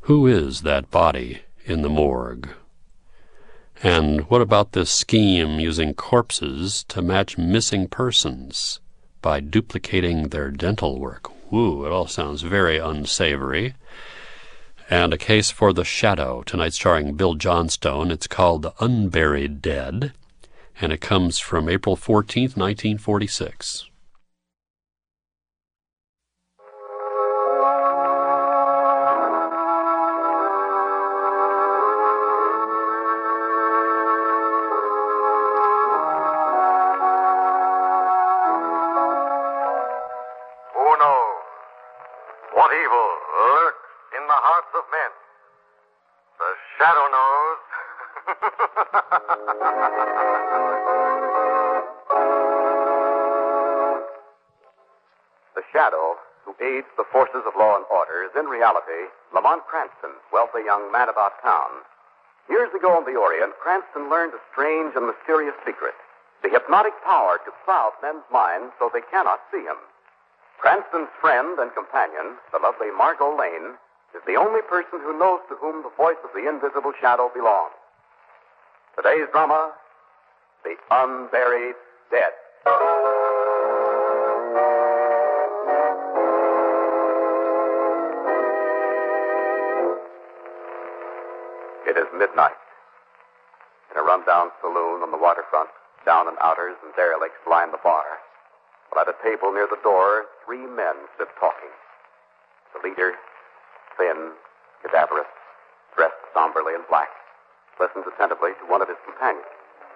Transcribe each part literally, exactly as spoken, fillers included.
Who is that body in the morgue? And what about this scheme using corpses to match missing persons by duplicating their dental work? Woo, it all sounds very unsavory. And a case for The Shadow, tonight starring Bill Johnstone. It's called The Unburied Dead, and it comes from April fourteenth, nineteen forty-six. Aids the forces of law and order is in reality Lamont Cranston, wealthy young man about town. Years ago in the Orient, Cranston learned a strange and mysterious secret, the hypnotic power to cloud men's minds so they cannot see him. Cranston's friend and companion, the lovely Margot Lane, is the only person who knows to whom the voice of the invisible shadow belongs. Today's drama, The Unburied Dead. It is midnight. In a rundown saloon on the waterfront, down and outers and derelicts line the bar. While at a table near the door, three men sit talking. The leader, thin, cadaverous, dressed somberly in black, listens attentively to one of his companions.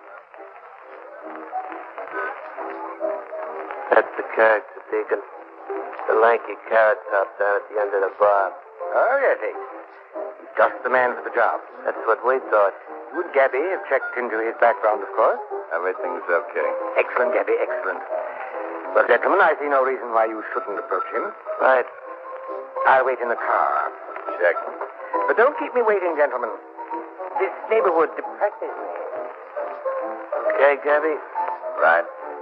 That's the character, Deacon. The lanky carrot top down at the end of the bar. Oh, yes, he. Just the man for the job. That's what we thought. You and Gabby have checked into his background, of course. Everything's okay. Excellent, Gabby, excellent. Well, gentlemen, I see no reason why you shouldn't approach him. Right. I'll wait in the car. Check. But don't keep me waiting, gentlemen. This neighborhood depresses me. Okay, Gabby? Right.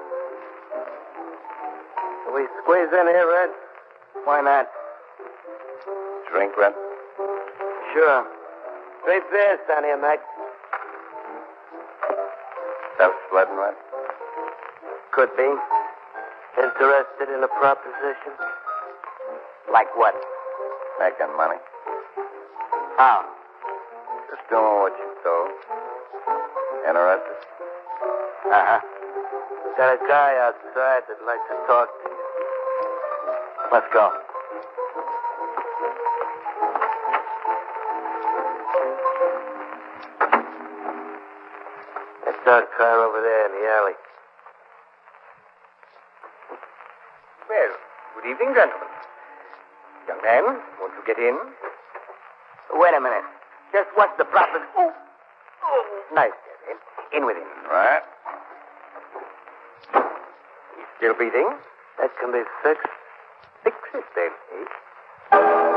Can we squeeze in here, Red? Why not? Drink, Red? Sure. Three beers down here, Mac. Self-sledding, Red? Could be. Interested in a proposition? Like what? Making money. How? Just doing what you told. Interested? Uh-huh. Got a guy outside that'd like to talk to you. Let's go. That dark car over there in the alley. Well, good evening, gentlemen. Young man, won't you get in? Wait a minute. Just what's the problem? Oh, oh. Nice, Gabby. In with him. Right. He's still breathing? That can be fixed. Fix it, then, eh?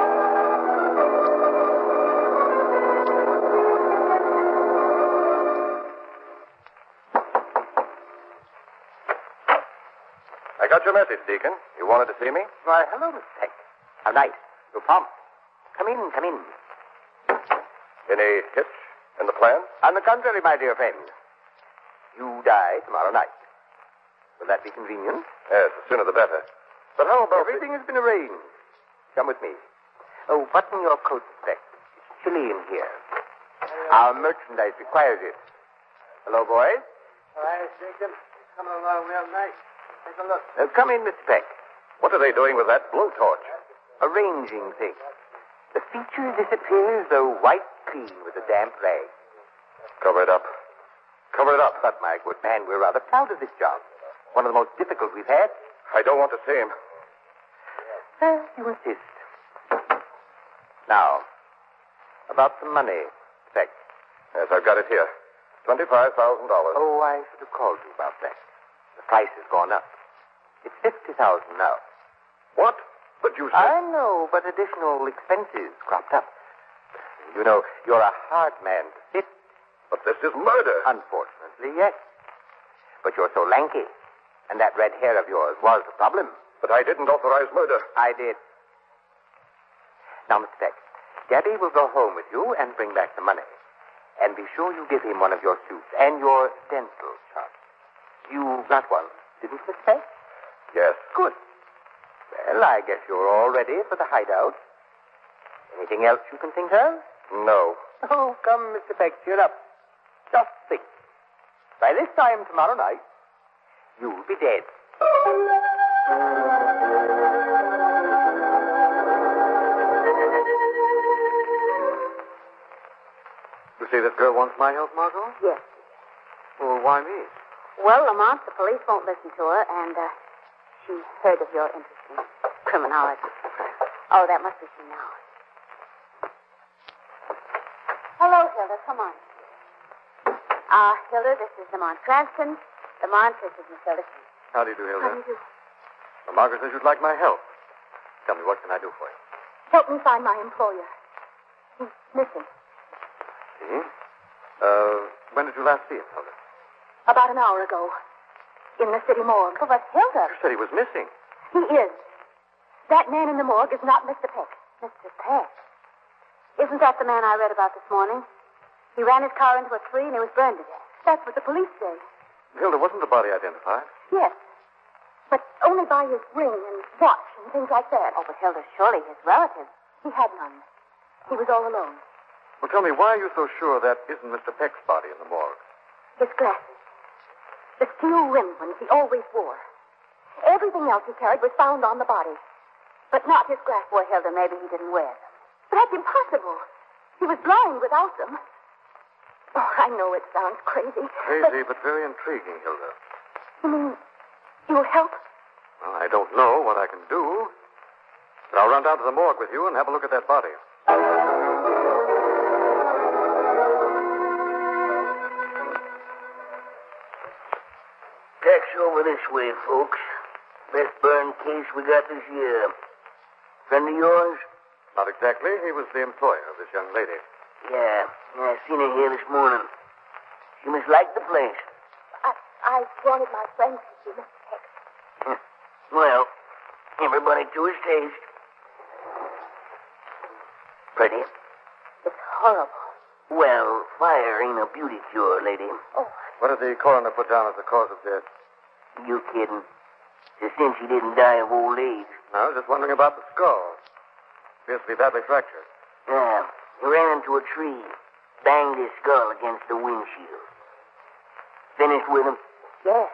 I got your message, Deacon. You wanted to see me? Why, hello, Mister Peck. How nice. So prompt. Come in, come in. Any hitch in the plan? On the contrary, my dear friend. You die tomorrow night. Will that be convenient? Yes, the sooner the better. But how about... Everything has been arranged. Come with me. Oh, button your coat, Peck. It's chilly in here. Our merchandise requires it. Hello, boys. All right, Deacon. Coming along real nice. Take a look. Uh, come in, Mister Peck. What are they doing with that blowtorch? Arranging things. The feature disappears, though white clean with a damp rag. Cover it up. Cover it up. But, my good man, we're rather proud of this job. One of the most difficult we've had. I don't want to see him. Uh, you insist. Now, about the money, Peck. Yes, I've got it here. twenty-five thousand dollars. Oh, I should have called you about that. The price has gone up. It's fifty thousand dollars now. What? But you said... I know, but additional expenses cropped up. You know, you're a hard man to fit. But this is murder. Unfortunately, yes. But you're so lanky. And that red hair of yours was the problem. But I didn't authorize murder. I did. Now, Mister Peck, Gabby will go home with you and bring back the money. And be sure you give him one of your suits and your dental charts. You got one, didn't Miss Peck? Yes. Good. Well, I guess you're all ready for the hideout. Anything else you can think of? No. Oh, come, Mister Peck, cheer up. Just think. By this time tomorrow night, you'll be dead. You say this girl wants my help, Margot? Yes. Well, why me? Well, Lamont, the police won't listen to her, and uh, she heard of your interest in criminology. Oh, that must be she now. Hello, Hilda. Come on. Ah, uh, Hilda, this is Lamont Cranston. Lamont, this is Miss Hilda King. How do you do, Hilda? How do you do? Well, Margaret says you'd like my help. Tell me, what can I do for you? Help me find my employer. He's missing. See? Uh, when did you last see him, Hilda? About an hour ago. In the city morgue. Oh, but Hilda... You said he was missing. He is. That man in the morgue is not Mister Peck. Mister Peck? Isn't that the man I read about this morning? He ran his car into a tree and he was burned to death. That's what the police say. Hilda, wasn't the body identified? Yes. But only by his ring and watch and things like that. Oh, but Hilda, surely his relatives. He had none. He was all alone. Well, tell me, why are you so sure that isn't Mister Peck's body in the morgue? His glasses. The steel-rimmed ones he always wore. Everything else he carried was found on the body. But not his glasses. Well, Hilda, maybe he didn't wear them. But that's impossible. He was blind without them. Oh, I know it sounds crazy. Crazy, but, but very intriguing, Hilda. You mean you'll help? Well, I don't know what I can do. But I'll run down to the morgue with you and have a look at that body. Peck's over this way, folks. Best burn case we got this year. Friend of yours? Not exactly. He was the employer of this young lady. Yeah, yeah, I seen her here this morning. She must like the place. I, I wanted my friend to see Mister Peck. Well, everybody to his taste. Pretty? It's horrible. Well, fire ain't a beauty cure, lady. Oh. What did the coroner put down as the cause of death? You kidding? Just since she didn't die of old age. I was just wondering about the skull. Appears to be badly fractured. Yeah, he ran into a tree. Banged his skull against the windshield. Finished with him? Yes.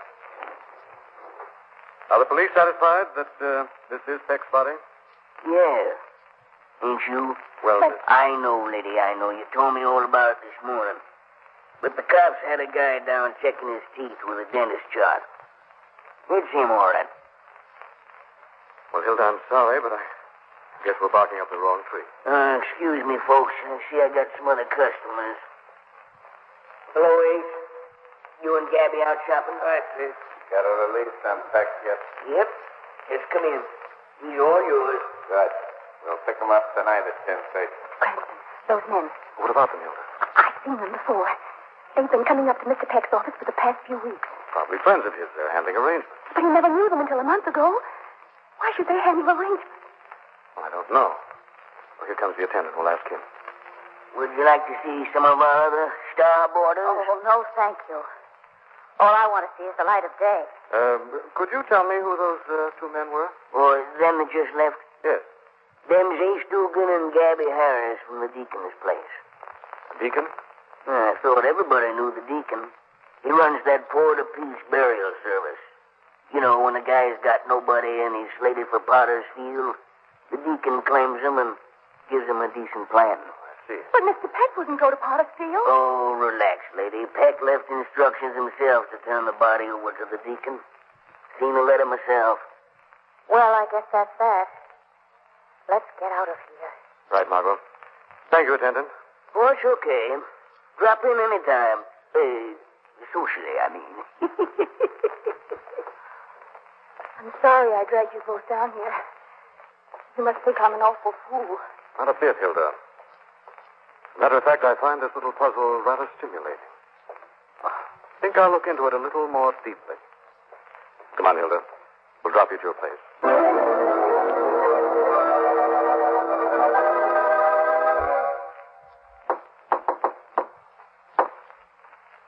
Are the police satisfied that uh, this is Peck's body? Yeah. Ain't you? Well, But- I know, lady, I know. You told me all about it this morning. But the cops had a guy down checking his teeth with a dentist chart. It's him, all right. well, Hilda, I'm sorry, but I guess we're barking up the wrong tree. Uh, excuse me, folks. I see I got some other customers. Hello, Ace. You and Gabby out shopping? All right, please. Got a release on Peck yet? Yep. Just come in. He's all yours. Good. We'll pick him up tonight at ten thirty. Cranston, those men. What about them, Hilda? I've seen them before. They've been coming up to Mister Peck's office for the past few weeks. Probably friends of his. They're handling arrangements. But he never knew them until a month ago. Why should they handle arrangements? Well, I don't know. Well, here comes the attendant. We'll ask him. Would you like to see some of our other star boarders? Oh, no, thank you. All I want to see is the light of day. Um, could you tell me who those uh, two men were? Or them that just left? Yes. Them's Ace Dugan and Gabby Harris from the Deacon's place. Deacon? I thought everybody knew the Deacon. He runs that Poor-to-Peace burial service. You know, when a guy's got nobody and he's slated for Potter's Field, the Deacon claims him and gives him a decent plan. I see. But Mister Peck wouldn't go to Pottersfield. Oh, relax, lady. Peck left instructions himself to turn the body over to the Deacon. Seen the letter myself. Well, I guess that's that. Let's get out of here. Right, Margot. Thank you, attendant. Oh, it's okay. Drop in any time. Uh, socially, I mean. I'm sorry I dragged you both down here. You must think I'm an awful fool. Not a bit, Hilda. As a matter of fact, I find this little puzzle rather stimulating. I think I'll look into it a little more deeply. Come on, Hilda. We'll drop you to your place.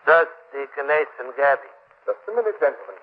Just Deaconess and Gabby. Just a minute, gentlemen.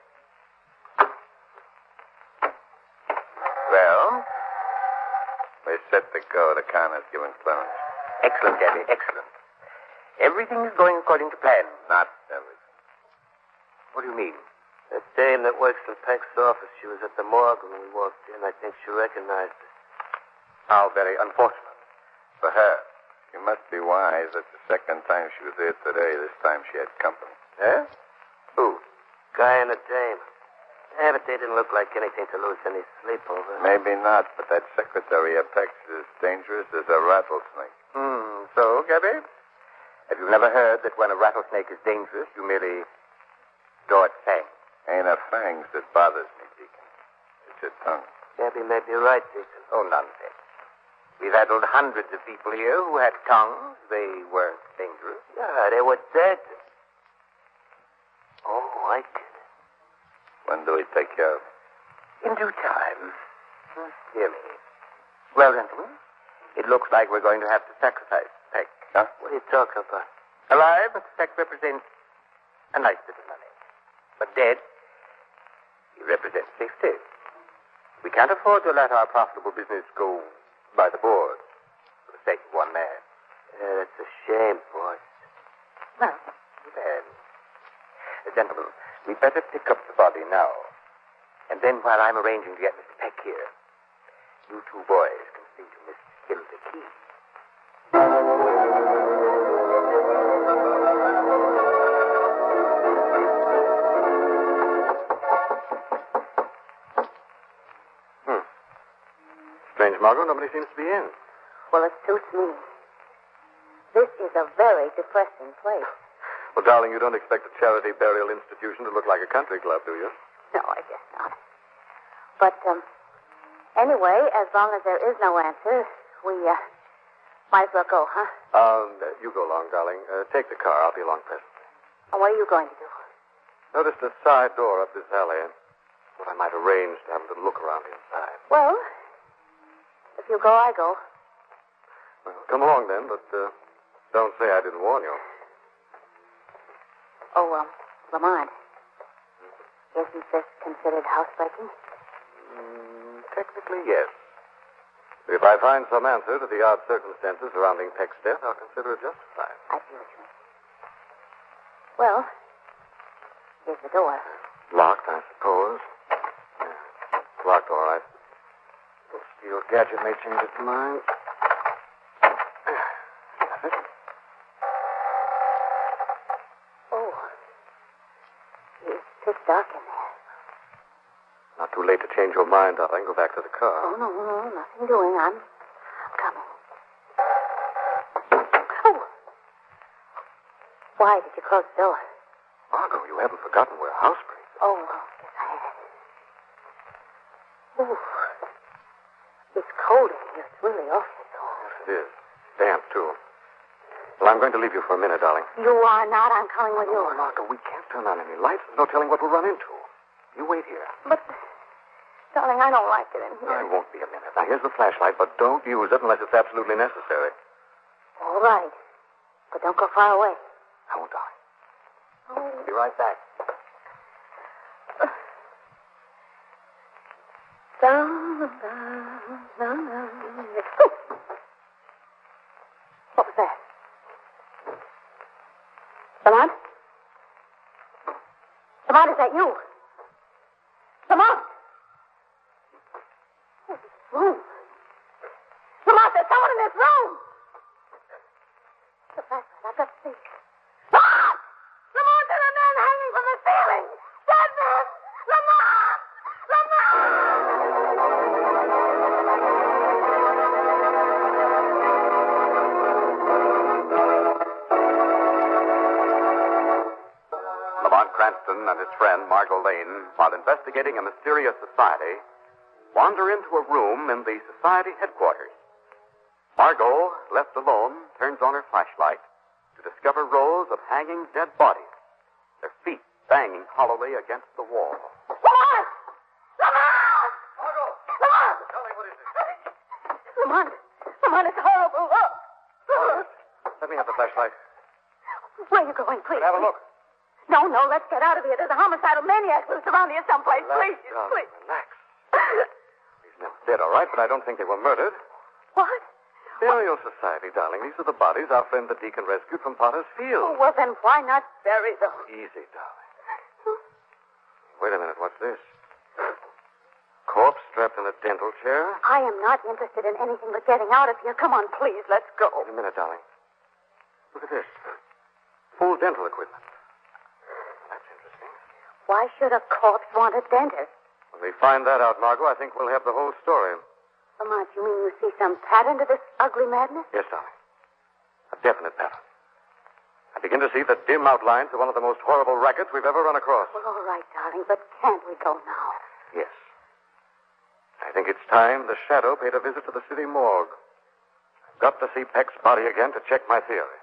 Well, we're set to go. The coroner's given clearance. Excellent, Gabby, excellent. Everything is going according to plan. Not everything. What do you mean? That dame that works in Peck's office, she was at the morgue when we walked in. I think she recognized us. How very unfortunate. For her. She must be wise. That's the second time she was there today. This time she had company. Eh? Who? Guy and a dame. Yeah, but they didn't look like anything to lose any sleep over. Maybe not, but that secretary of Peck's is as dangerous as a rattlesnake. Hmm. So, Gabby, have you never heard that when a rattlesnake is dangerous, you merely draw its fang? Ain't a fangs that bothers me, Deacon. It's her tongue. Gabby may be right, Deacon. Oh, nonsense. We've handled hundreds of people here who had tongues. They weren't dangerous. Yeah, they were dead. Oh, I get it. When do we take care of it? In due time. Hmm, Hear me. Well, gentlemen, it looks like we're going to have to sacrifice Peck. Huh? What are you talking about? Alive, Peck represents a nice bit of money. But dead, he represents safety. We can't afford to let our profitable business go by the board for the sake of one man. Yeah, that's a shame, boss. Well, then, uh, gentlemen, we'd better pick up the body now. And then while I'm arranging to get Mister Peck here, you two boys can see to Miss Hilda Key. Hmm. Strange, Margot, nobody seems to be in. Well, it suits me. This is a very depressing place. Well, darling, you don't expect a charity burial institution to look like a country club, do you? No, I guess not. But, um, anyway, as long as there is no answer, we, uh, might as well go, huh? Um, uh, you go along, darling. Uh, take the car. I'll be along presently. And what are you going to do? Noticed a side door up this alley. What I might arrange to have a little look around inside. Well, if you go, I go. Well, come along then, but uh, don't say I didn't warn you. Oh, um, Lamont. Isn't this considered housebreaking? Mm, technically, yes. If I find some answer to the odd circumstances surrounding Peck's death, I'll consider it justified. I see what you mean. Well, here's the door. Locked, I suppose. Yeah. Locked, all right. Little steel gadget may change its mind. That's it. Oh. It's pitch dark in there. Not too late to change your mind, darling. Go back to the car. Oh, no, no, nothing doing. I'm coming. Oh. Why did you close the door? Margot, you haven't forgotten we're housebreakers. Oh, yes, I had. Ooh. It's cold in here. It's really awfully cold. Yes, it is. Damp, too. Well, I'm going to leave you for a minute, darling. You are not. I'm coming with you. Oh, Margot, we can't turn on any lights. There's no telling what we'll run into. You wait here. But, darling, I don't like it in here. I won't be a minute. Now, here's the flashlight, but don't use it unless it's absolutely necessary. All right. But don't go far away. I won't, darling. Oh. I'll be right back. What was that? Lamont? Lamont, is that you? Lamont! Oh, this room. Lamont, there's someone in this room! The flashlight, I've got to see. Lamont! Lamont, there's a man hanging from the ceiling! Dead man! Lamont! Lamont Cranston and his friend, Margot Lane, while investigating a mysterious society, wander into a room in the society headquarters. Margot, left alone, turns on her flashlight to discover rows of hanging dead bodies, their feet banging hollowly against the wall. Lamont! Lamont! Margot! Lamont! Tell me, what is it? Lamont! Lamont, it's horrible. Look! Let me have the flashlight. Where are you going, please? Have a look. No, no, let's get out of here. There's a homicidal maniac loose around here someplace. Relax, Please, darling, please. relax. These men are dead, all right, but I don't think they were murdered. What? Burial Society, darling. These are the bodies our friend the deacon rescued from Potter's Oh, Field. well, then why not bury them? Easy, darling. Wait a minute. What's this? Corpse strapped in a dental chair? I am not interested in anything but getting out of here. Come on, please, let's go. Wait a minute, darling. Look at this. Full dental equipment. That's interesting. Why should a corpse want a dentist? When we find that out, Margot, I think we'll have the whole story. Lamont, you mean you see some pattern to this ugly madness? Yes, darling. A definite pattern. I begin to see the dim outlines of one of the most horrible rackets we've ever run across. Well, all right, darling, but can't we go now? Yes. I think it's time the Shadow paid a visit to the city morgue. I've got to see Peck's body again to check my theory.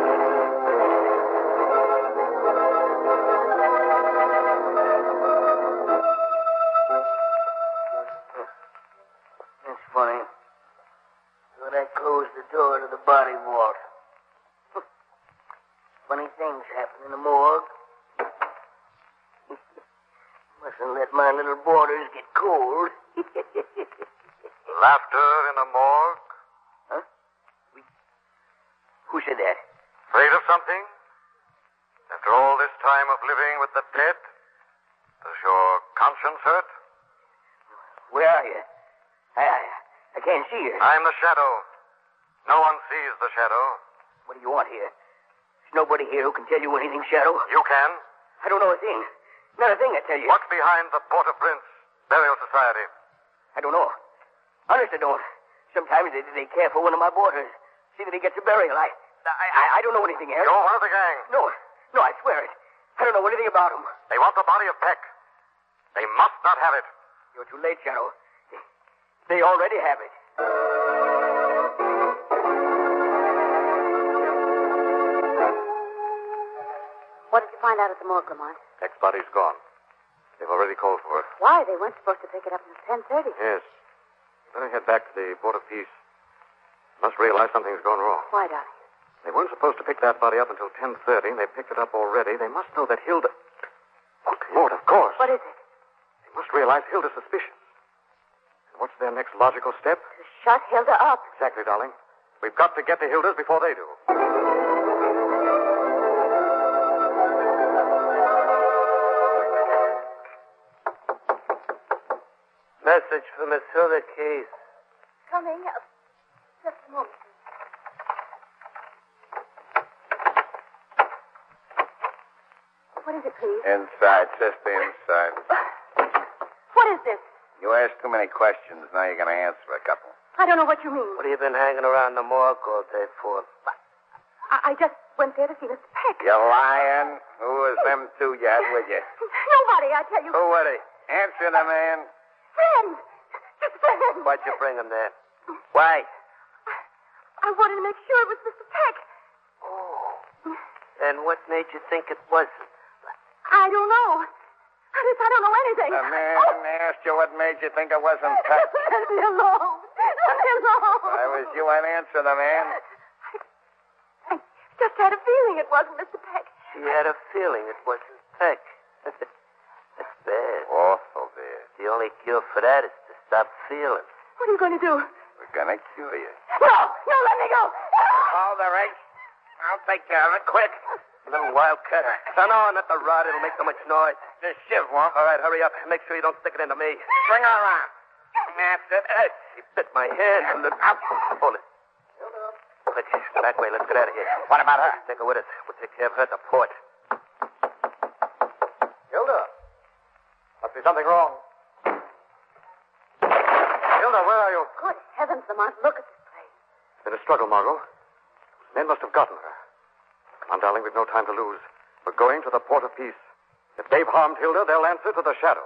That's funny. When I closed the door to the body vault. Funny things happen in the morgue. Mustn't let my little boarders get cold. Laughter in a morgue? Huh? We... Who said that? Afraid of something? After all this time of living with the dead? Does your conscience hurt? Where are you? I, I, I can't see you. I'm the Shadow. No one sees the Shadow. What do you want here? There's nobody here who can tell you anything, Shadow. You can. I don't know a thing. Not a thing, I tell you. What's behind the Port-au-Prince Burial Society? I don't know. Honest, I don't. Sometimes they, they care for one of my boarders. See that he gets a burial. I, I, I don't know anything else. You're one of the gang. No, no, I swear it. I don't know anything about him. They want the body of Peck. They must not have it. You're too late, Shadow. They already have it. What did you find out at the morgue, Lamont? Peck's body's gone. They've already called for it. Why? They weren't supposed to pick it up until ten thirty. Yes. Better head back to the Port of Peace. Must realize something's gone wrong. Why, darling? They weren't supposed to pick that body up until ten thirty, and they picked it up already. They must know that Hilda... Good Lord, of course. What is it? They must realize Hilda's suspicious. And what's their next logical step? To shut Hilda up. Exactly, darling. We've got to get to Hilda's before they do. Message for Miss Hilda Case. Coming. Uh, just a moment. What is it, please? Inside, sister, inside. What is this? You asked too many questions. Now you're going to answer a couple. I don't know what you mean. What have you been hanging around the morgue all day for? I, I just went there to see Mister Peck. You're lying. Who was them two you had with you? Nobody, I tell you. Who were they? Answer the man. Friends. Just friends. Why'd you bring him there? Why? I wanted to make sure it was Mister Peck. Oh. And what made you think it wasn't? I don't know. I just, I don't know anything. The man Oh. asked you what made you think it wasn't Peck. Let me alone. Let me alone. I was you, I'd answer the man. I just had a feeling it wasn't Mister Peck. She had a feeling it wasn't Peck. That's bad. Awful bad. The only cure for that is to stop feeling. What are you going to do? We're going to cure you. No, no, let me go. All the right. I'll take care of it quick. Little wildcat. Turn on at the rod. It'll make so much noise. This shiv won't. All right, hurry up. Make sure you don't stick it into me. Swing her around. That's it. Hey, she bit my hand. Hold it. Quick, that way. Let's get out of here. What about her? Take her with us. We'll take care of her at the port. Hilda. Must be something wrong. Hilda, where are you? Good heavens, Lamont, look at this place. It's been a struggle, Margot. Men must have gotten her. Come on, darling, we've no time to lose. We're going to the Port of Peace. If they've harmed Hilda, they'll answer to the Shadow.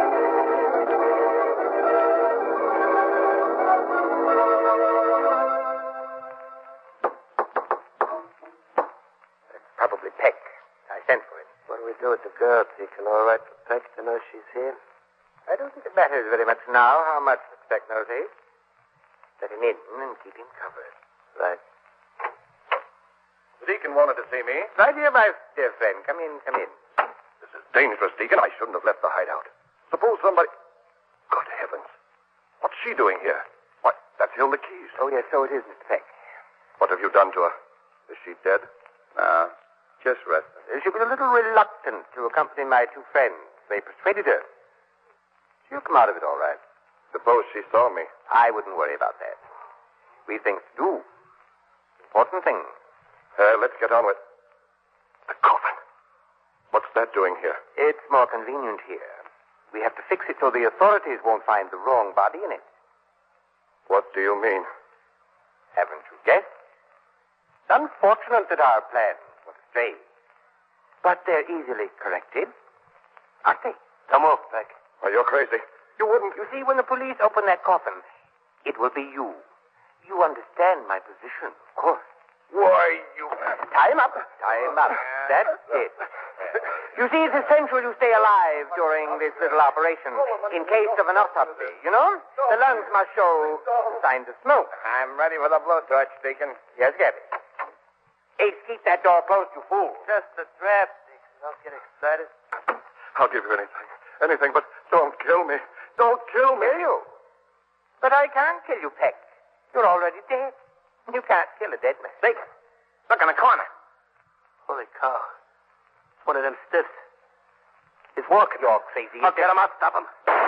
It's probably Peck. I sent for it. What do we do with the girl, Deacon? All right for Peck to know she's here? I don't think it matters very much now how much the Peck knows, eh? Let him in and keep him covered. Right. The deacon wanted to see me. Right here, my dear friend. Come in, come in. This is dangerous, Deacon. I shouldn't have left the hideout. Suppose somebody... Good heavens. What's she doing here? Why, that's Hilda Keys. Oh, yes, so it is, Mister Peck. What have you done to her? Is she dead? No, just resting. Uh, She was a little reluctant to accompany my two friends. They persuaded her. She'll come out of it all right. Suppose she saw me. I wouldn't worry about that. We things to do. Important thing. Uh, let's get on with... The coffin. What's that doing here? It's more convenient here. We have to fix it so the authorities won't find the wrong body in it. What do you mean? Haven't you guessed? It's unfortunate that our plans were astray. But they're easily corrected, aren't they? Come off, Peck. Well, you're crazy. You wouldn't... You see, when the police open that coffin, it will be you. You understand my position, of course. Why, you... Time up. Time up. That's it. You see, it's essential you stay alive during this little operation in case of an autopsy, you know? The lungs must show signs of smoke. I'm ready for the blowtorch, Deacon. Yes, Gabby. Ace, keep that door closed, you fool. Just a draft, Deacon. Don't get excited. I'll give you anything. Anything, but don't kill me. Don't kill me. Kill you? But I can't kill you, Peck. You're already dead. You can't kill a dead man. Deacon, look in the corner. Holy cow. It's one of them stiffs. It's walking. You're crazy. I'll get him. I'll stop him.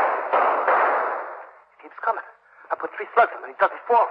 He keeps coming. I put three slugs in him and he doesn't fall.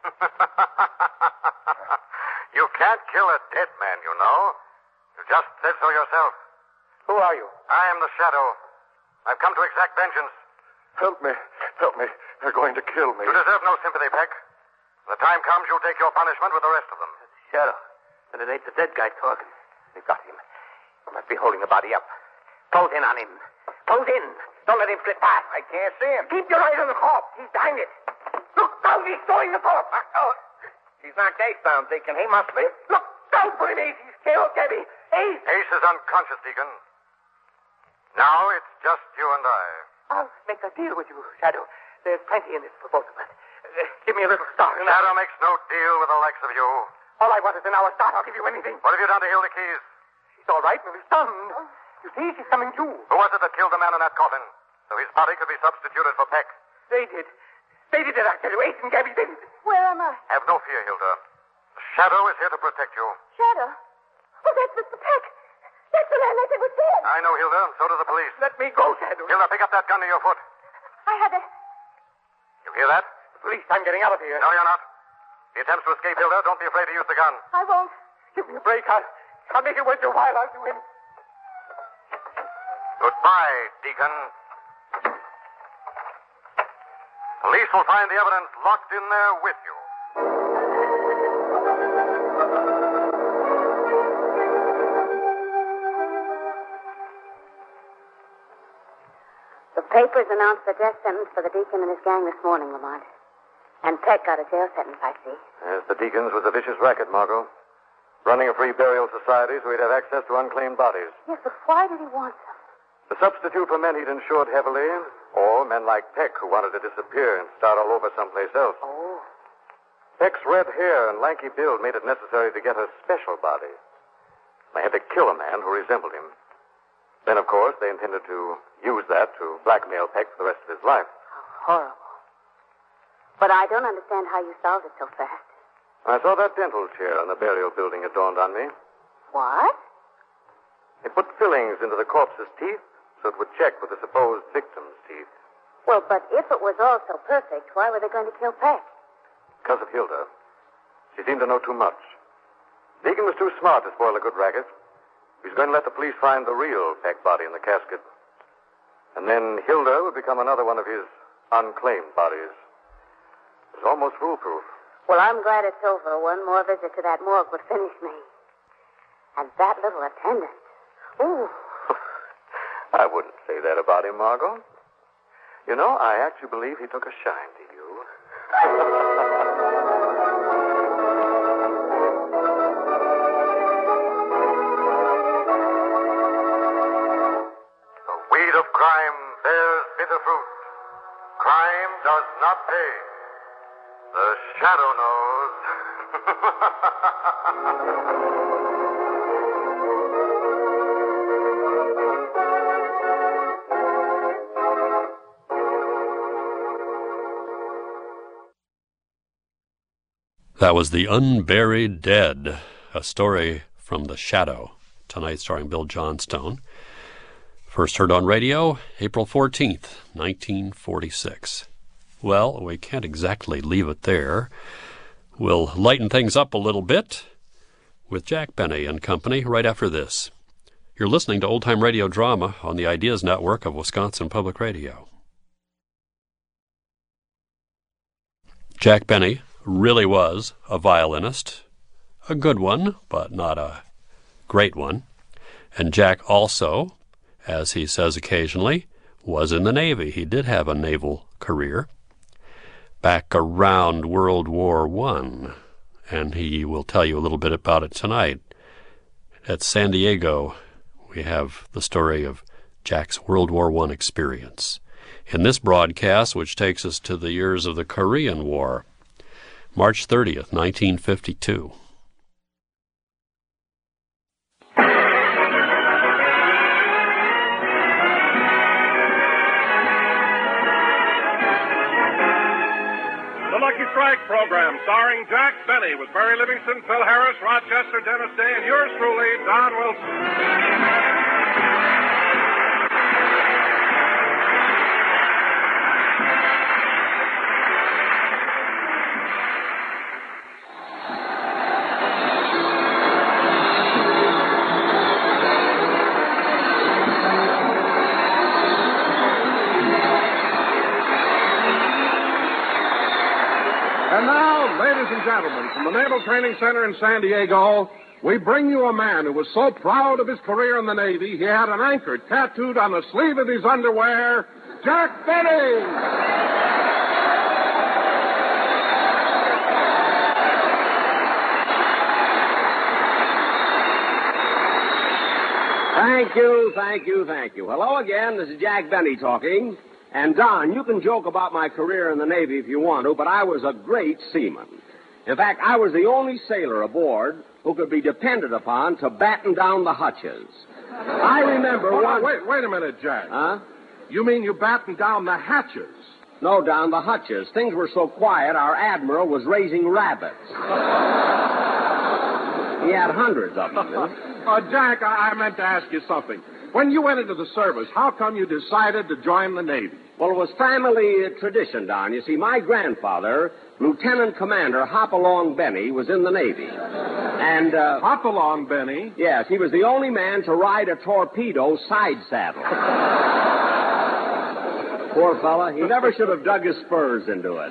You can't kill a dead man, you know. You just said so yourself. Who are you? I am the Shadow. I've come to exact vengeance. Help me. Help me. They're going to kill me. You deserve no sympathy, Peck. When the time comes, you'll take your punishment with the rest of them. Shadow. And it ain't the dead guy talking. They've got him. You must be holding the body up. Close in on him. Close in. Don't let him slip past. I can't see him. Keep your eyes on the corpse. He's behind it. Look down. He's throwing the corpse. Oh, he's knocked Ace down, Deacon. He must be. Look down for him, Ace. He's killed, Gabby. Ace. Ace is unconscious, Deacon. Now it's just you and I. I'll make a deal with you, Shadow. There's plenty in this for both of us. Uh, give me a little start. Shadow makes no deal with the likes of you. All I want is an hour's start. I'll give you anything. What have you done to Hilda Keys? She's all right, but we're stunned. You see, she's coming to. Who was it that killed the man in that coffin? So his body could be substituted for Peck. They did. They did it, I tell you. Ace and Gabby did it. Where am I? Have no fear, Hilda. The Shadow is here to protect you. Shadow. Oh, that's Mister Peck. That's the man they said was dead. I know, Hilda, and so do the police. Let me go, Shadow. Hilda, pick up that gun to your foot. I had a... You hear that? The police, I'm getting out of here. No, you're not. If he attempts to escape, Hilda, don't be afraid to use the gun. I won't. Give me a break. I'll, I'll make it worth your while. I'll do it. Goodbye, Deacon. Police will find the evidence locked in there with you. The papers announced the death sentence for the deacon and his gang this morning, Lamont. And Peck got a jail sentence, I see. Yes, the Deacon's was a vicious racket, Margot. Running a free burial society so he'd have access to unclaimed bodies. Yes, but why did he want them? To substitute for men he'd insured heavily, or men like Peck who wanted to disappear and start all over someplace else. Oh. Peck's red hair and lanky build made it necessary to get a special body. They had to kill a man who resembled him. Then, of course, they intended to use that to blackmail Peck for the rest of his life. How horrible. But I don't understand how you solved it so fast. I saw that dental chair in the burial building. It dawned on me. What? They put fillings into the corpse's teeth so it would check with the supposed victim's teeth. Well, but if it was all so perfect, why were they going to kill Peck? Because of Hilda. She seemed to know too much. Deacon was too smart to spoil a good racket. He was going to let the police find the real Peck body in the casket. And then Hilda would become another one of his unclaimed bodies. It was almost foolproof. Well, I'm glad it's over. One more visit to that morgue would finish me. And that little attendant. Ooh. I wouldn't say that about him, Margot. You know, I actually believe he took a shine to you. The weed of crime bears bitter fruit. Crime does not pay. The Shadow knows. That was The Unburied Dead, a story from The Shadow, tonight starring Bill Johnstone. First heard on radio, April fourteenth, nineteen forty-six. Well, we can't exactly leave it there. We'll lighten things up a little bit with Jack Benny and company right after this. You're listening to Old Time Radio Drama on the Ideas Network of Wisconsin Public Radio. Jack Benny really was a violinist, a good one, but not a great one. And Jack also, as he says occasionally, was in the Navy. He did have a naval career back around World War One, and he will tell you a little bit about it tonight. At San Diego, we have the story of Jack's World War One experience. In this broadcast, which takes us to the years of the Korean War, March thirtieth, nineteen fifty-two. The Lucky Strike program, starring Jack Benny, with Barry Livingston, Phil Harris, Rochester, Dennis Day, and yours truly, Don Wilson. And now, ladies and gentlemen, from the Naval Training Center in San Diego, we bring you a man who was so proud of his career in the Navy, he had an anchor tattooed on the sleeve of his underwear, Jack Benny! Thank you, thank you, thank you. Hello again, this is Jack Benny talking. And, Don, you can joke about my career in the Navy if you want to, but I was a great seaman. In fact, I was the only sailor aboard who could be depended upon to batten down the hutches. I remember Hold one... on, wait, wait a minute, Jack. Huh? You mean you battened down the hatches? No, down the hutches. Things were so quiet, our admiral was raising rabbits. He had hundreds of them. uh, Jack, I-, I meant to ask you something. When you went into the service, how come you decided to join the Navy? Well, it was family uh, tradition, Don. You see, my grandfather, Lieutenant Commander Hopalong Benny, was in the Navy. And, uh... Hopalong Benny? Yes, he was the only man to ride a torpedo side saddle. Poor fella. He never should have dug his spurs into it.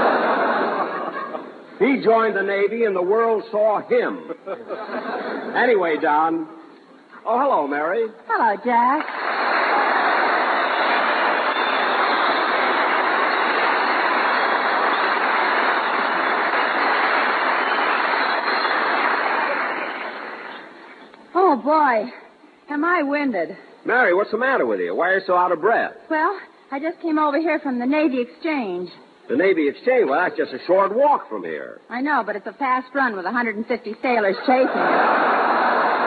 He joined the Navy and the world saw him. Anyway, Don... Oh, hello, Mary. Hello, Jack. Oh, boy. Am I winded. Mary, what's the matter with you? Why are you so out of breath? Well, I just came over here from the Navy Exchange. The Navy Exchange? Well, that's just a short walk from here. I know, but it's a fast run with one hundred fifty sailors chasing it.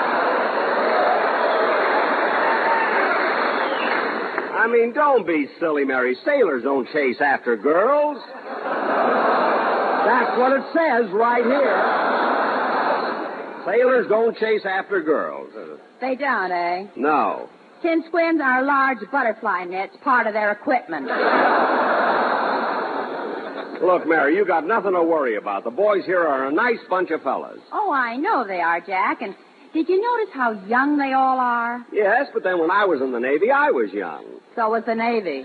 I mean, don't be silly, Mary. Sailors don't chase after girls. That's what it says right here. Sailors don't chase after girls. They don't, eh? No. Tin squins are large butterfly nets, part of their equipment. Look, Mary, you got nothing to worry about. The boys here are a nice bunch of fellas. Oh, I know they are, Jack, and did you notice how young they all are? Yes, but then when I was in the Navy, I was young. So was the Navy.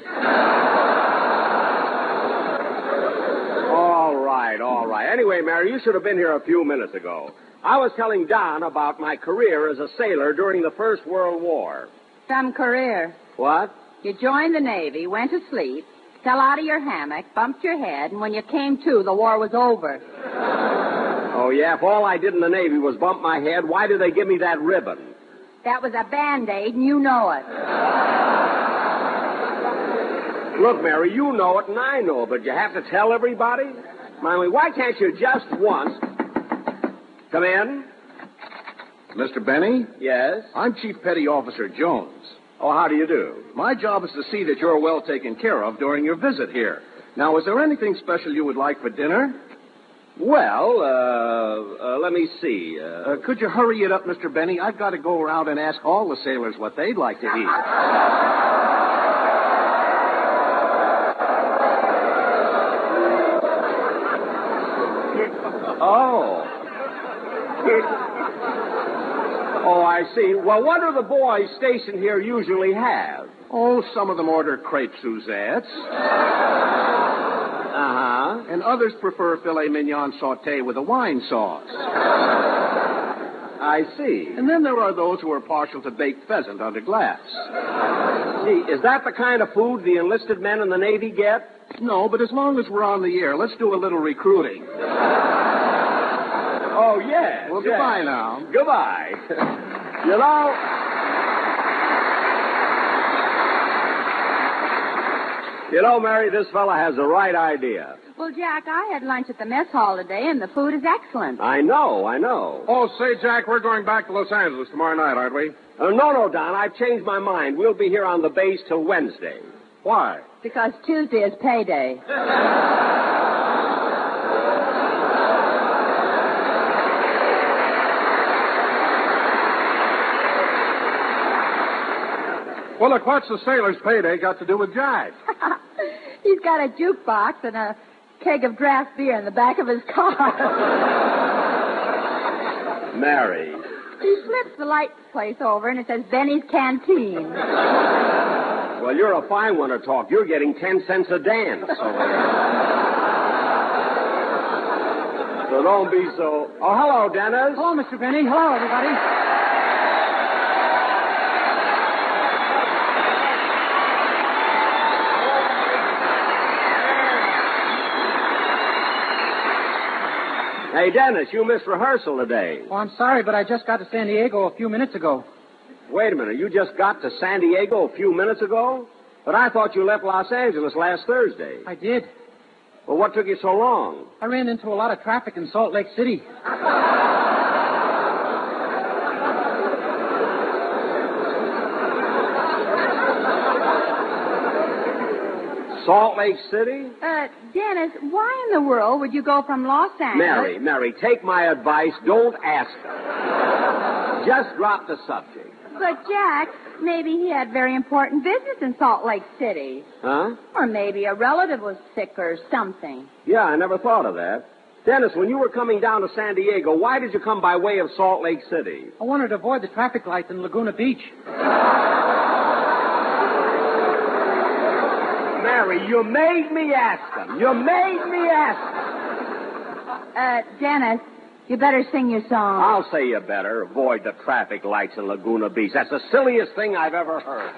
All right, all right. Anyway, Mary, you should have been here a few minutes ago. I was telling Don about my career as a sailor during the First World War. Some career. What? You joined the Navy, went to sleep, fell out of your hammock, bumped your head, and when you came to, the war was over. Oh, yeah? If all I did in the Navy was bump my head, why did they give me that ribbon? That was a Band-Aid, and you know it. Look, Mary, you know it, and I know it, but you have to tell everybody? I mean, why can't you just once... Come in. Mister Benny? Yes? I'm Chief Petty Officer Jones. Oh, how do you do? My job is to see that you're well taken care of during your visit here. Now, is there anything special you would like for dinner? Well, uh, uh, let me see. Uh, Uh, could you hurry it up, Mister Benny? I've got to go around and ask all the sailors what they'd like to eat. oh. oh, I see. Well, what do the boys stationed here usually have? Oh, some of them order crepe Suzettes. Uh-huh. And others prefer filet mignon sauté with a wine sauce. I see. And then there are those who are partial to baked pheasant under glass. Gee, is that the kind of food the enlisted men in the Navy get? No, but as long as we're on the air, let's do a little recruiting. Oh, yes. Well, yes. goodbye now. Goodbye. You know... You know, Mary, this fella has the right idea. Well, Jack, I had lunch at the mess hall today, and the food is excellent. I know, I know. Oh, say, Jack, we're going back to Los Angeles tomorrow night, aren't we? Uh, no, no, Don, I've changed my mind. We'll be here on the base till Wednesday. Why? Because Tuesday is payday. Well, look, what's the sailor's payday got to do with Jack? He's got a jukebox and a keg of draft beer in the back of his car. Mary. He flips the light place over and it says Benny's Canteen. Well, you're a fine one to talk. You're getting ten cents a dance. So, so don't be so... Oh, hello, Dennis. Hello, Mister Benny. Hello, everybody. Hey, Dennis, you missed rehearsal today. Oh, I'm sorry, but I just got to San Diego a few minutes ago. Wait a minute. You just got to San Diego a few minutes ago? But I thought you left Los Angeles last Thursday. I did. Well, what took you so long? I ran into a lot of traffic in Salt Lake City. Salt Lake City? Uh, Dennis, why in the world would you go from Los Angeles... Mary, Mary, take my advice. Don't ask her. Just drop the subject. But, Jack, maybe he had very important business in Salt Lake City. Huh? Or maybe a relative was sick or something. Yeah, I never thought of that. Dennis, when you were coming down to San Diego, why did you come by way of Salt Lake City? I wanted to avoid the traffic lights in Laguna Beach. Mary, you made me ask them. You made me ask them. Uh, Dennis, you better sing your song. I'll say you better. Avoid the traffic lights in Laguna Beach. That's the silliest thing I've ever heard.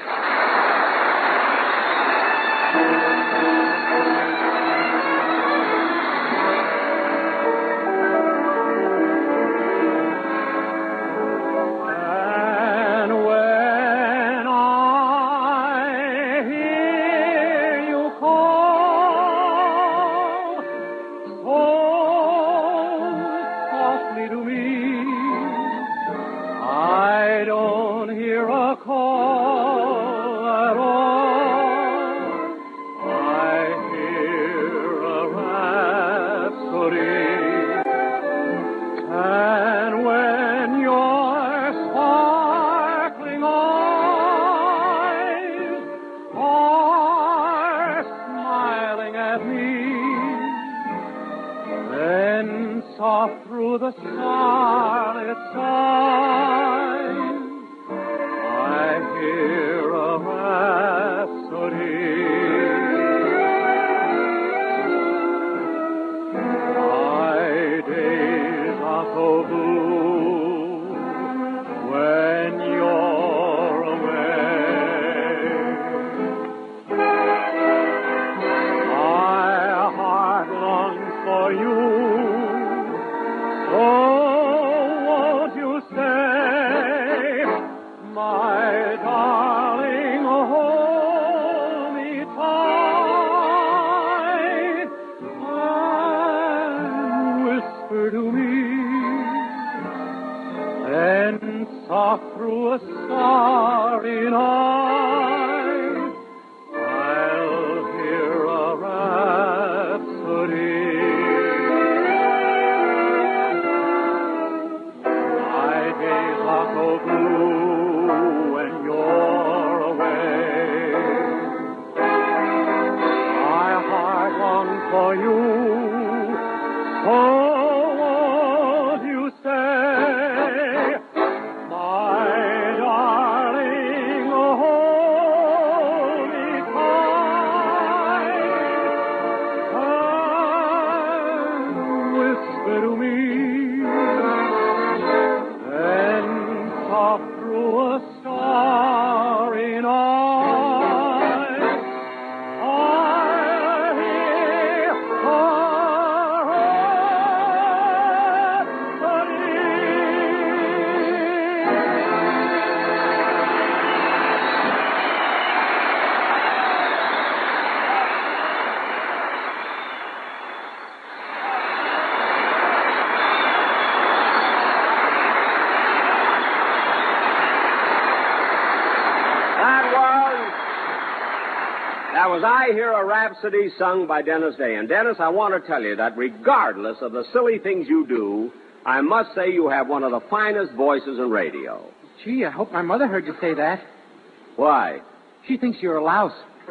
That was I Hear a Rhapsody sung by Dennis Day. And, Dennis, I want to tell you that regardless of the silly things you do, I must say you have one of the finest voices in radio. Gee, I hope my mother heard you say that. Why? She thinks you're a louse.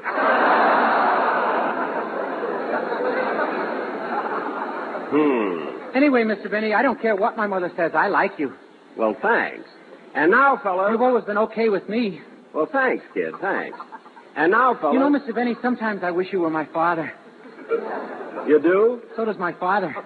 Hmm. Anyway, Mister Benny, I don't care what my mother says. I like you. Well, thanks. And now, fellas... You've always been okay with me. Well, thanks, kid, thanks. And now, fellas... You know, Mister Benny, sometimes I wish you were my father. You do? So does my father.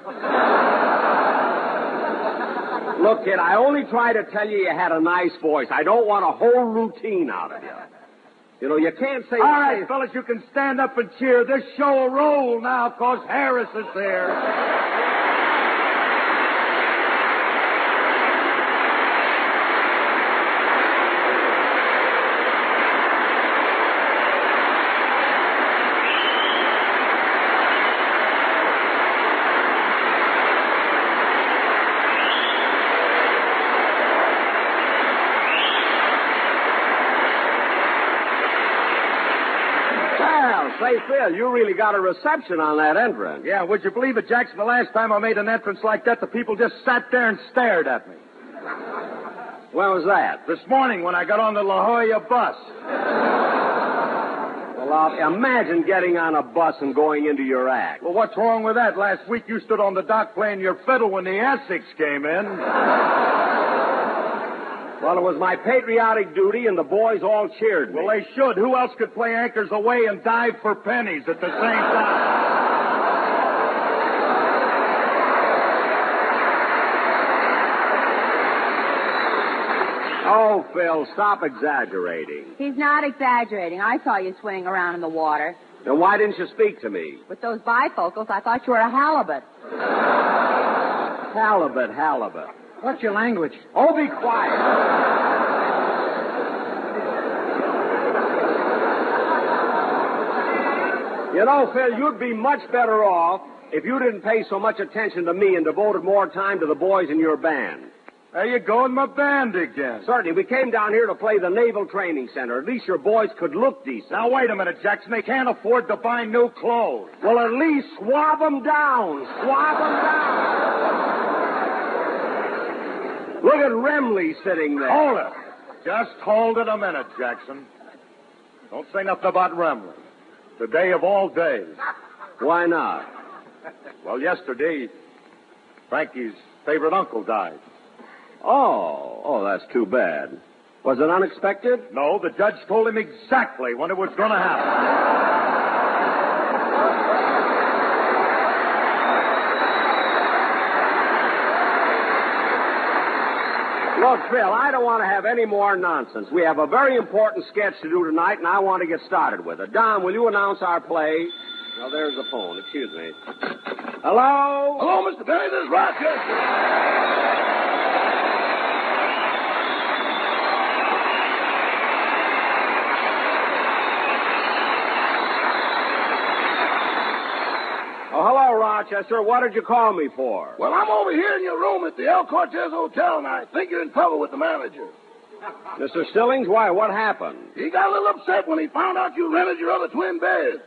Look, kid, I only try to tell you you had a nice voice. I don't want a whole routine out of you. You know, you can't say... All right, fellas, you can stand up and cheer. This show will roll now, because Harris is there. Say, Phil, you really got a reception on that entrance. Yeah, would you believe it, Jackson? The last time I made an entrance like that, the people just sat there and stared at me. When was that? This morning when I got on the La Jolla bus. Well, I'll imagine getting on a bus and going into your act. Well, what's wrong with that? Last week you stood on the dock playing your fiddle when the Essex came in. Well, it was my patriotic duty, and the boys all cheered me. Well, they should. Who else could play Anchors Away and dive for pennies at the same time? Oh, Phil, stop exaggerating. He's not exaggerating. I saw you swinging around in the water. Then why didn't you speak to me? With those bifocals, I thought you were a halibut. Halibut, halibut. What's your language? Oh, be quiet. You know, Phil, you'd be much better off if you didn't pay so much attention to me and devoted more time to the boys in your band. There you go in my band again. Certainly. We came down here to play the Naval Training Center. At least your boys could look decent. Now, wait a minute, Jackson. They can't afford to buy new clothes. Well, at least swab them down. Swab them down. Look at Remley sitting there. Hold it. Just hold it a minute, Jackson. Don't say nothing about Remley. The day of all days. Why not? Well, yesterday, Frankie's favorite uncle died. Oh, oh, that's too bad. Was it unexpected? No, the judge told him exactly when it was going to happen. Look, Phil, I don't want to have any more nonsense. We have a very important sketch to do tonight, and I want to get started with it. Don, will you announce our play? Oh, there's the phone. Excuse me. Hello? Hello, Mister Benny. This is Rochester. Oh, hello, Rochester. What did you call me for? Well, I'm over here in your room at the El Cortez Hotel, and I think you're in trouble with the manager. Mister Stillings, why? What happened? He got a little upset when he found out you rented your other twin bed.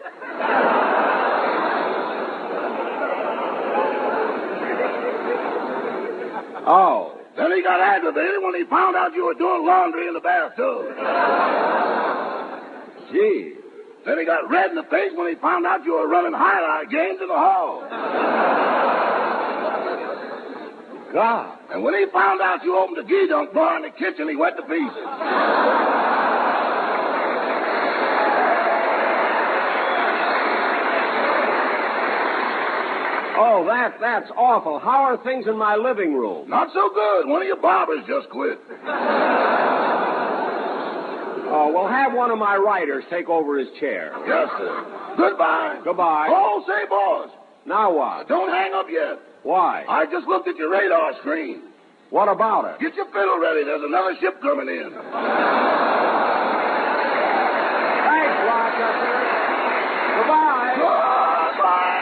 Oh. Then he got aggravated when he found out you were doing laundry in the bathtub. Gee. Then he got red in the face when he found out you were running highlight games in the hall. God. And when he found out you opened the gee-dunk bar in the kitchen, he went to pieces. Oh, that, that's awful. How are things in my living room? Not so good. One of your barbers just quit. Oh, we'll have one of my writers take over his chair. Yes, sir. Goodbye. Goodbye. Oh, say, boss. Now what? Don't hang up yet. Why? I just looked at your radar screen. What about it? Get your fiddle ready. There's another ship coming in. Thanks, Rochester. Goodbye. Goodbye.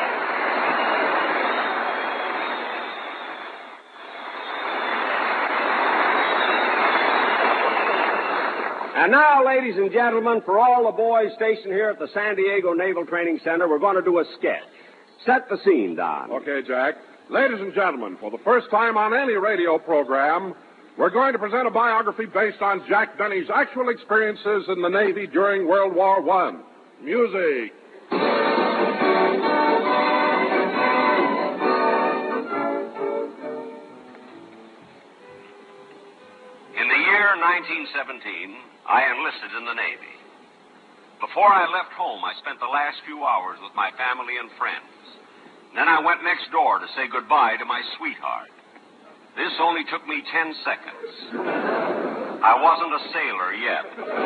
And now, ladies and gentlemen, for all the boys stationed here at the San Diego Naval Training Center, we're going to do a sketch. Set the scene, Don. Okay, Jack. Ladies and gentlemen, for the first time on any radio program, we're going to present a biography based on Jack Benny's actual experiences in the Navy during World War One. Music. In the year nineteen seventeen, I enlisted in the Navy. Before I left home, I spent the last few hours with my family and friends. Then I went next door to say goodbye to my sweetheart. This only took me ten seconds. I wasn't a sailor yet.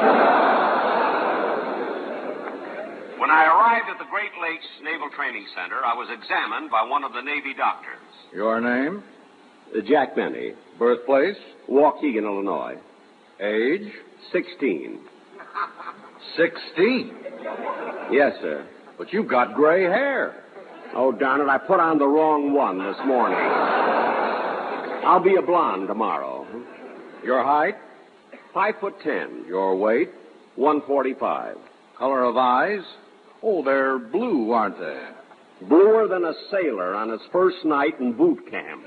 When I arrived at the Great Lakes Naval Training Center, I was examined by one of the Navy doctors. Your name? Uh, Jack Benny. Birthplace? Waukegan, Illinois. Age? Sixteen. Sixteen? Yes, sir. But you've got gray hair. Oh, darn it, I put on the wrong one this morning. I'll be a blonde tomorrow. Your height? Five foot ten. Your weight? One forty-five. Color of eyes? Oh, they're blue, aren't they? Bluer than a sailor on his first night in boot camp.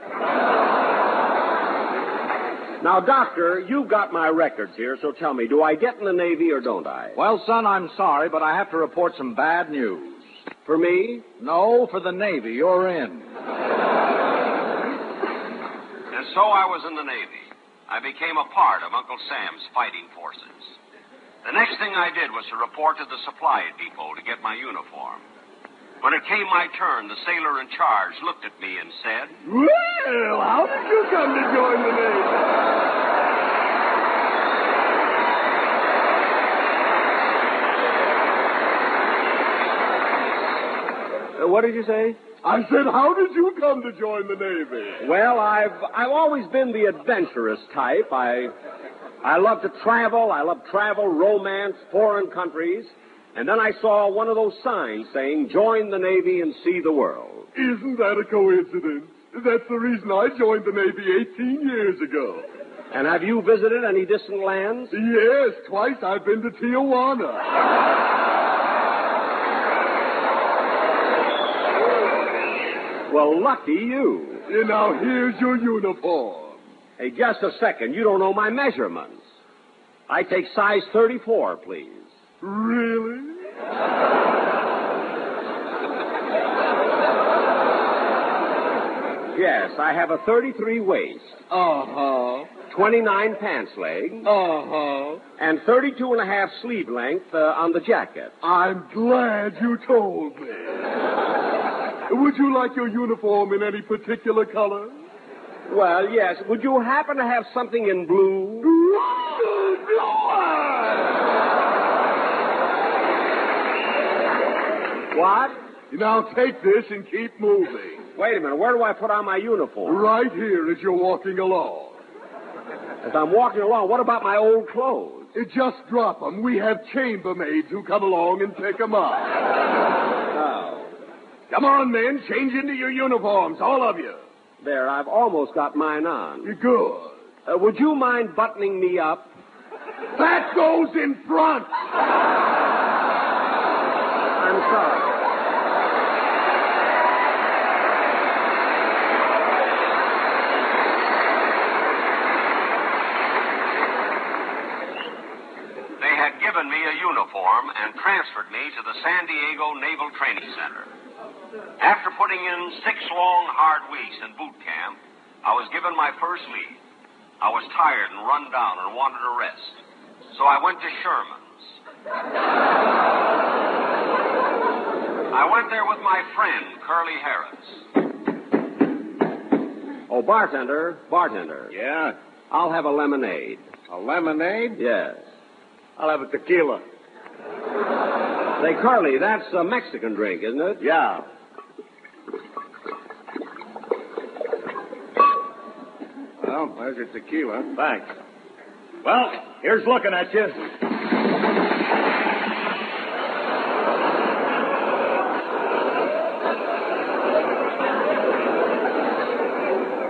Now, Doctor, you've got my records here, so tell me, do I get in the Navy or don't I? Well, son, I'm sorry, but I have to report some bad news. For me? No, for the Navy. You're in. And so I was in the Navy. I became a part of Uncle Sam's fighting forces. The next thing I did was to report to the supply depot to get my uniform. When it came my turn, the sailor in charge looked at me and said, "Well, how did you come to join the Navy?" Uh, what did you say? I said, how did you come to join the Navy? Well, I've I've always been the adventurous type. I I love to travel. I love travel, romance, foreign countries. And then I saw one of those signs saying, join the Navy and see the world. Isn't that a coincidence? That's the reason I joined the Navy eighteen years ago. And have you visited any distant lands? Yes, twice I've been to Tijuana. Well, lucky you. And now here's your uniform. Hey, just a second. You don't know my measurements. I take size thirty-four, please. Really? Yes, I have a thirty-three waist. Uh-huh. twenty-nine pants leg. Uh-huh. And thirty-two and a half sleeve length uh, on the jacket. I'm glad you told me. Would you like your uniform in any particular color? Well, yes. Would you happen to have something in blue? What? Now take this and keep moving. Wait a minute. Where do I put on my uniform? Right here as you're walking along. As I'm walking along, what about my old clothes? It just drop them. We have chambermaids who come along and pick them up. Oh. Come on, men. Change into your uniforms, all of you. There, I've almost got mine on. You're good. Uh, would you mind buttoning me up? That goes in front. I'm sorry. They had given me a uniform and transferred me to the San Diego Naval Training Center. After putting in six long, hard weeks in boot camp, I was given my first leave. I was tired and run down and wanted a rest. So I went to Sherman's. I went there with my friend, Curly Harris. Oh, bartender, bartender. Yeah? I'll have a lemonade. A lemonade? Yes. I'll have a tequila. Say, Curly, that's a Mexican drink, isn't it? Yeah. Well, there's your tequila. Thanks. Well, here's looking at you.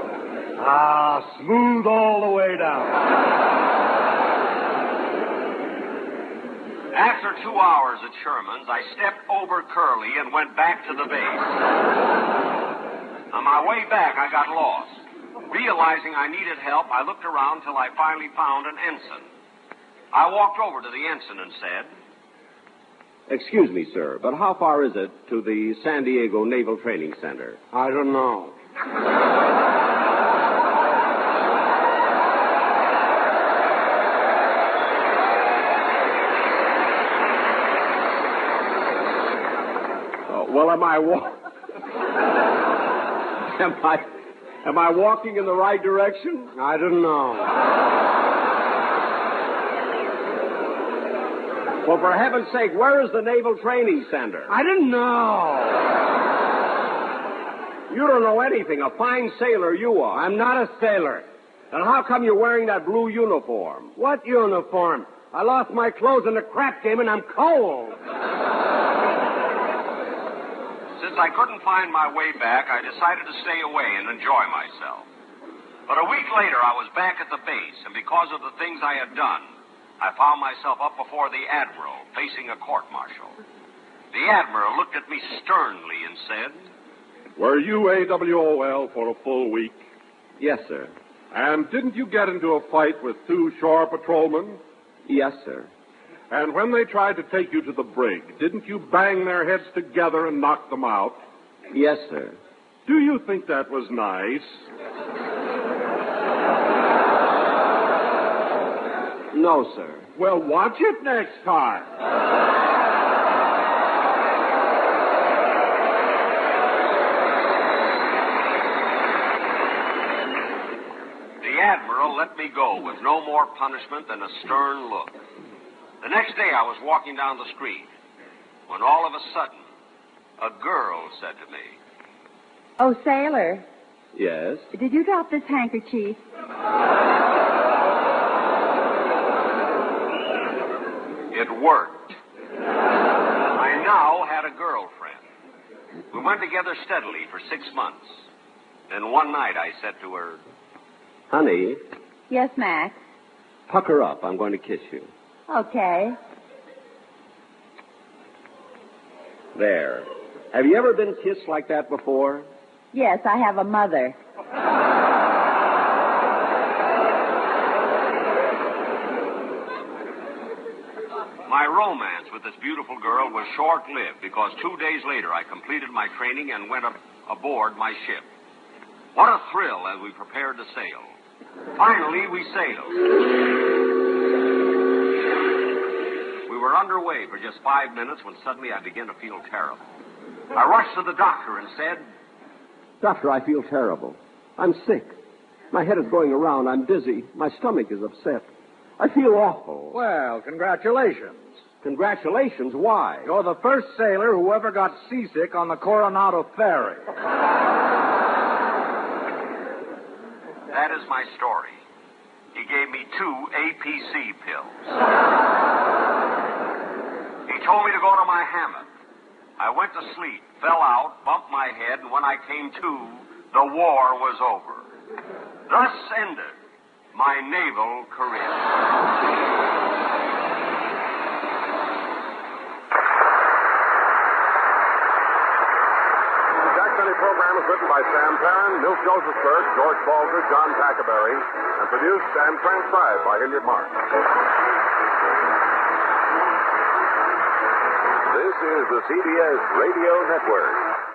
Ah, smooth all the way down. After two hours at Sherman's, I stepped over Curly and went back to the base. On my way back, I got lost. Realizing I needed help, I looked around till I finally found an ensign. I walked over to the ensign and said, Excuse me, sir, but how far is it to the San Diego Naval Training Center? I don't know. oh, well, am I wa- am I am I walking in the right direction? I don't know. Well, for heaven's sake, where is the Naval Training Center? I don't know. You don't know anything. A fine sailor you are. I'm not a sailor. Then how come you're wearing that blue uniform? What uniform? I lost my clothes in the crap game and I'm cold. Since I couldn't find my way back, I decided to stay away and enjoy myself. But a week later, I was back at the base, and because of the things I had done, I found myself up before the Admiral, facing a court-martial. The Admiral looked at me sternly and said, Were you A W O L for a full week? Yes, sir. And didn't you get into a fight with two shore patrolmen? Yes, sir. And when they tried to take you to the brig, didn't you bang their heads together and knock them out? Yes, sir. Do you think that was nice? No, sir. Well, watch it next time. The Admiral let me go with no more punishment than a stern look. The next day I was walking down the street when all of a sudden a girl said to me, Oh, sailor, Yes? did you drop this handkerchief? It worked. I now had a girlfriend. We went together steadily for six months. Then one night I said to her, Honey, Yes, Max. pucker up. I'm going to kiss you. Okay. There. Have you ever been kissed like that before? Yes, I have a mother. My romance with this beautiful girl was short-lived because two days later I completed my training and went ab- aboard my ship. What a thrill as we prepared to sail. Finally, we sailed. We were underway for just five minutes when suddenly I began to feel terrible. I rushed to the doctor and said, Doctor, I feel terrible. I'm sick. My head is going around. I'm dizzy. My stomach is upset. I feel awful. Well, congratulations. Congratulations? Why? You're the first sailor who ever got seasick on the Coronado Ferry. That is my story. He gave me two A P C pills. He told me to go to my hammock. I went to sleep, fell out, bumped my head, and when I came to, the war was over. Thus ended my naval career. The Jack Benny program is written by Sam Perrin, Milt Josephsberg, George Balzer, John Tackerberry, and produced and transcribed by Hilliard Mark. This is the C B S Radio Network.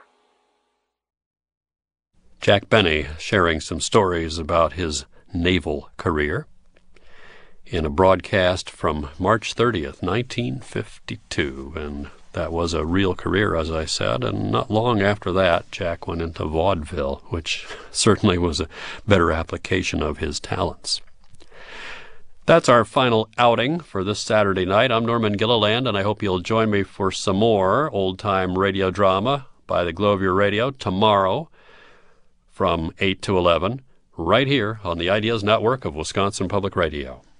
Jack Benny sharing some stories about his naval career in a broadcast from March thirtieth, nineteen fifty-two. And that was a real career, as I said. And not long after that, Jack went into vaudeville, which certainly was a better application of his talents. That's our final outing for this Saturday night. I'm Norman Gilliland, and I hope you'll join me for some more old-time radio drama by the Glow of Your Radio tomorrow from eight to eleven, right here on the Ideas Network of Wisconsin Public Radio.